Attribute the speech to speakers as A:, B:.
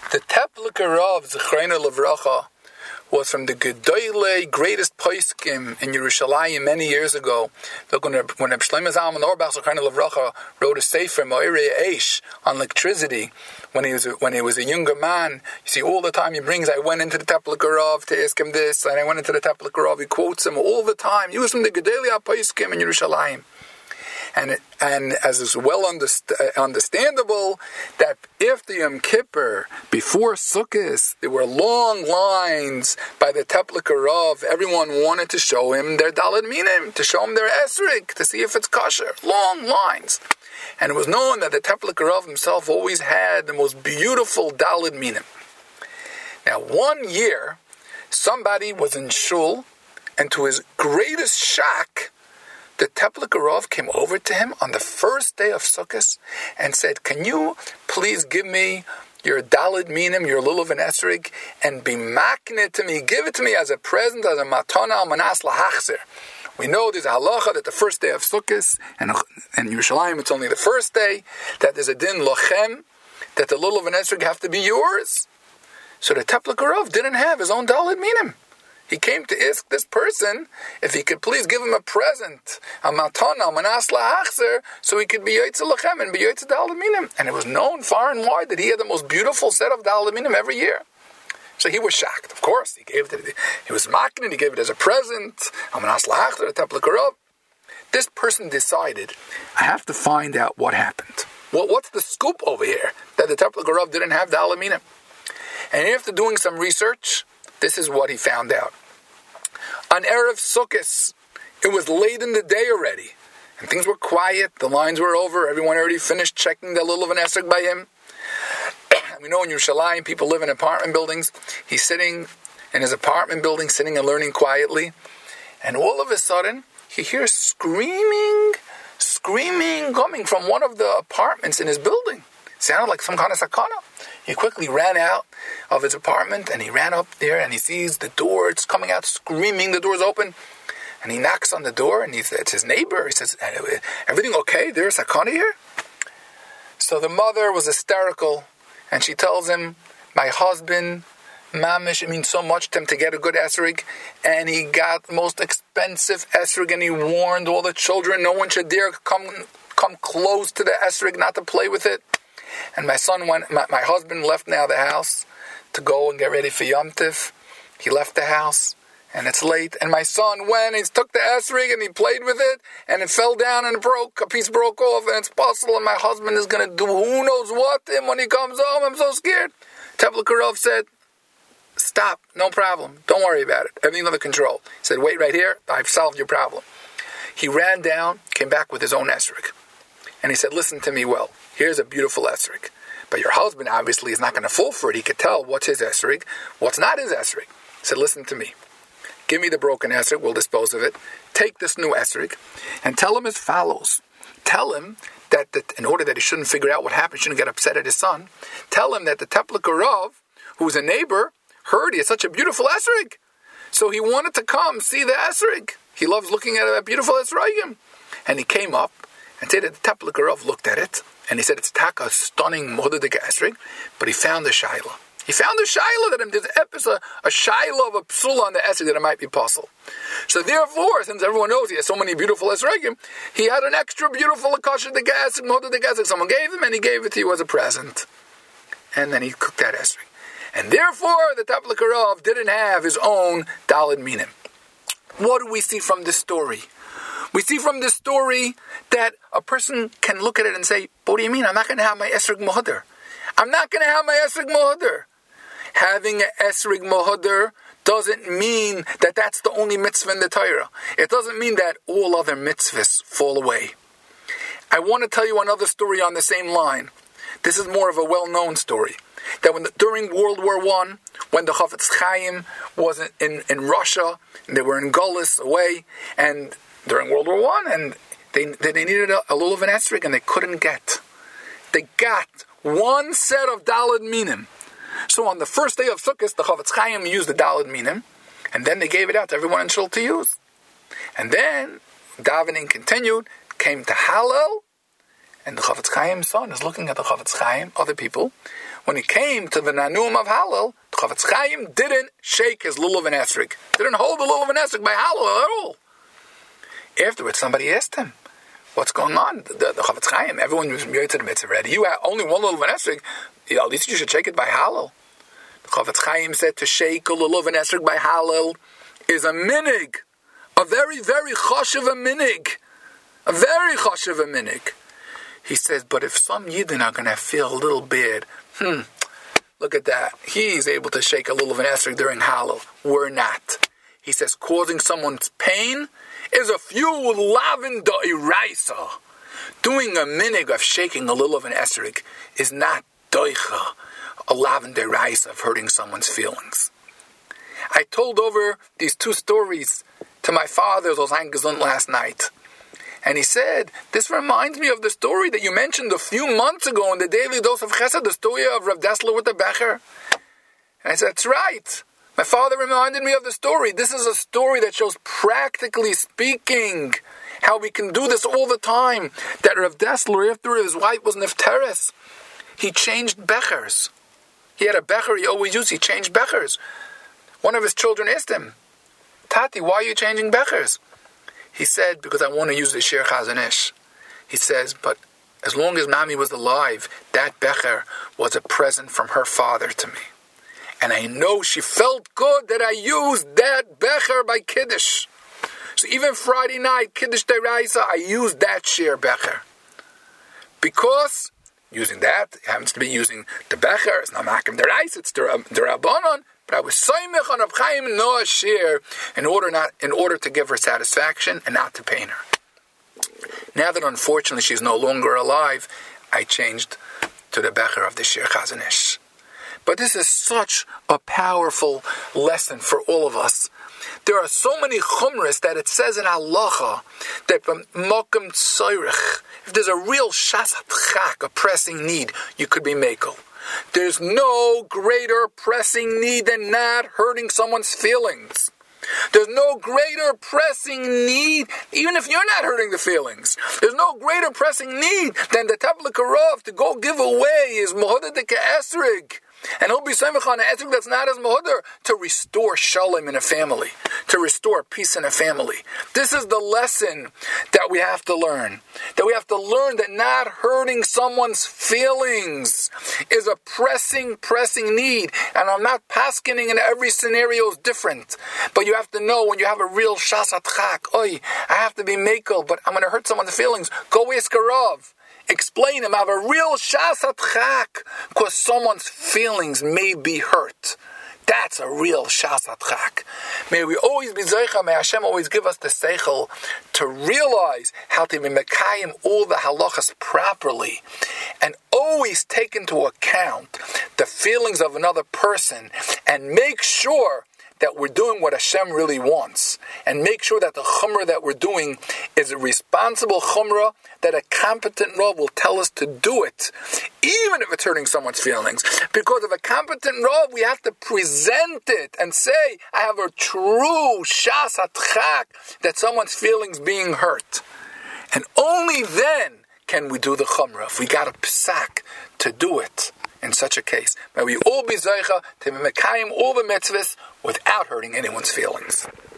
A: The Tepliker Rav Zechreinu Livracha was from the Gedoyle, greatest poskim in Yerushalayim many years ago. Look, when Shlomo Zalman Auerbach Zechreinu Livracha wrote a sefer Moirei Eish on electricity, when he was a younger man, you see all the time he brings, I went into the Tepliker Rav to ask him this, and I went into the Tepliker Rav, he quotes him all the time. He was from the Gedoyle poskim in Yerushalayim. And as is well understandable, that if the Yom Kippur, before Sukkot, there were long lines by the Tepliker Rav, everyone wanted to show him their Daled Minim, to show him their Esrik, to see if it's kosher. Long lines. And it was known that the Tepliker Rav himself always had the most beautiful Daled Minim. Now, one year, somebody was in shul, and to his greatest shock, the Tepliker Rav came over to him on the first day of Sukkot and said, "Can you please give me your Daled Minim, your Lulav and Esrig, and be makne to me, give it to me as a present, as a matana al manas lahachzer." We know there's a halacha that the first day of Sukkot, and in Yerushalayim it's only the first day, that there's a din lochem, that the Lulav and Esrig have to be yours. So the Tepliker Rav didn't have his own Daled Minim. He came to ask this person if he could please give him a present, a matana, manas lahachzer, so he could be yotze lachem and be yotze Daled Minim. And it was known far and wide that he had the most beautiful set of Daled Minim every year. So he was shocked. Of course, he was maknin, he gave it as a present, a manas lahachzer, a Tepliker Rav. This person decided, I have to find out what happened. What's the scoop over here that the Tepliker Rav didn't have Daled Minim? And after doing some research, this is what he found out. On Erev Sukkot, it was late in the day already, and things were quiet, the lines were over, everyone already finished checking the Lulav and Esrog by him. We know in Yerushalayim, people live in apartment buildings. He's sitting in his apartment building, sitting and learning quietly, and all of a sudden, he hears screaming coming from one of the apartments in his building. It sounded like some kind of sakana. He quickly ran out of his apartment, and he ran up there, and he sees the door. It's coming out screaming. The door's open. And he knocks on the door, and it's his neighbor. He says, "Everything okay? There's sakana here?" So the mother was hysterical, and she tells him, "My husband, mamish, it means so much to him to get a good esrig, and he got the most expensive esrig, and he warned all the children, no one should dare come close to the esrig, not to play with it." And my husband left now the house to go and get ready for Yom Tif. He left the house, and it's late. And my son went, and he took the esrig, and he played with it, and it fell down and broke. A piece broke off, and it's puzzle, and my husband is going to do who knows what to him when he comes home. I'm so scared. Tepliker Rav said, "Stop, no problem. Don't worry about it. Everything's under control." He said, "Wait right here. I've solved your problem." He ran down, came back with his own esrig. And he said, "Listen to me well. Here's a beautiful esrig. But your husband obviously is not going to fall for it. He could tell what's his esrig, what's not his esrig." He said, "Listen to me. Give me the broken esrig. We'll dispose of it. Take this new esrig and tell him as follows. Tell him that in order that he shouldn't figure out what happened, shouldn't get upset at his son, tell him that the Tepliker Rav, who's a neighbor, heard he had such a beautiful esrig. So he wanted to come see the esrig. He loves looking at that beautiful esrogim." And he came up and said that the Tepliker Rav looked at it, and he said it's taka stunning modedik esrig, but he found the shaila. He found the shaila that there's a shaila of a psula on the esrig that it might be possible. So therefore, since everyone knows he has so many beautiful esrogim, he had an extra beautiful akasha de esrig, modedik esrig. Someone gave him, and he gave it to you as a present. And then he cooked that esrig. And therefore, the Tepliker Rav didn't have his own Daled Minim. What do we see from this story? We see from this story that a person can look at it and say, "What do you mean? I'm not going to have my esrig mohader. I'm not going to have my esrig mohader." Having an esrig mohader doesn't mean that that's the only mitzvah in the Torah. It doesn't mean that all other mitzvahs fall away. I want to tell you another story on the same line. This is more of a well-known story. That during World War I, when the Chafetz Chaim was in Russia, and they were in Gullus away, and during World War I, and they needed a lulav and esrig, and they couldn't get. They got one set of Daled Minim. So on the first day of Sukkot, the Chafetz Chaim used the Daled Minim, and then they gave it out to everyone in Shul to use. And then davening continued, came to Hallel, And the Chofetz Chaim's son is looking at the Chofetz Chaim, other people. When he came to the Nanuim of Hallel, the Chofetz Chaim didn't shake his lulav and esrog. Didn't hold the lulav and esrog by Hallel at all. Afterwards, somebody asked him, what's going on? The Chofetz Chaim, everyone was married to the mitzvah already. You have only one lulav and esrog. At least you should shake it by Hallel. The Chofetz Chaim said to shake a lulav and esrog by Hallel is a minig. A very, very choshev a minig. A very choshev a minig. He says, but if some Yidden are going to feel a little bad, look at that. He's able to shake a lulav and esrog during Hallel. We're not. He says, causing someone's pain is a few lavin da'iraisa. Doing a minig of shaking a lulav and esrog is not doicha, a lavin da'iraisa of hurting someone's feelings. I told over these two stories to my father, Zolzhein Gesund, last night. And he said, this reminds me of the story that you mentioned a few months ago in the Daily Dose of Chesed, the story of Rav Dessler with the Becher. And I said, that's right. My father reminded me of the story. This is a story that shows, practically speaking, how we can do this all the time. That Rav Dessler, after his wife was Nifteres, he changed Bechers. He had a Becher he always used. He changed Bechers. One of his children asked him, Tati, why are you changing Bechers? He said, because I want to use the Shir Chazon Ish. He says, but as long as Mami was alive, that Becher was a present from her father to me. And I know she felt good that I used that Becher by Kiddush. So even Friday night, Kiddush Deraisa, I used that Shir Becher. Because using that, it happens to be using the Becher, it's not Makim Deraisa, it's the Rabbanon. But I was soymech on Reb Chaim Noah Shir in order to give her satisfaction and not to pain her. Now that unfortunately she's no longer alive, I changed to the Becher of the Shir Chazon Ish. But this is such a powerful lesson for all of us. There are so many chumras that it says in halacha that from mokum tzoyrich, if there's a real shasat chak, a pressing need, you could be mekel. There's no greater pressing need than not hurting someone's feelings. There's no greater pressing need, even if you're not hurting the feelings. There's no greater pressing need than the Tabla Karov to go give away his Mohodah de Esrig. And he'll be Semech on an Esrig that's not his Mohodah, to restore Shalom in a family, to restore peace in a family. This is the lesson that we have to learn. That we have to learn that not hurting someone's feelings is a pressing need. And I'm not paskening, and every scenario is different. But you have to know when you have a real shasat chak, I have to be mekel, but I'm going to hurt someone's feelings. Go ask a Rav. Explain him. I have a real shasat chak, because someone's feelings may be hurt. That's a real shasat chak. May we always be zeicha, may Hashem always give us the seichel to realize how to be mekayim all the halachas properly, and always take into account the feelings of another person, and make sure that we're doing what Hashem really wants, and make sure that the chumrah that we're doing is a responsible chumrah, that a competent Rav will tell us to do it, even if it's hurting someone's feelings. Because of a competent Rav, we have to present it and say, I have a true shas hatchak, that someone's feelings being hurt. And only then can we do the chumrah, if we got a psak to do it. In such a case, may we all be zeicha to be mekayim all the mitzvahs without hurting anyone's feelings.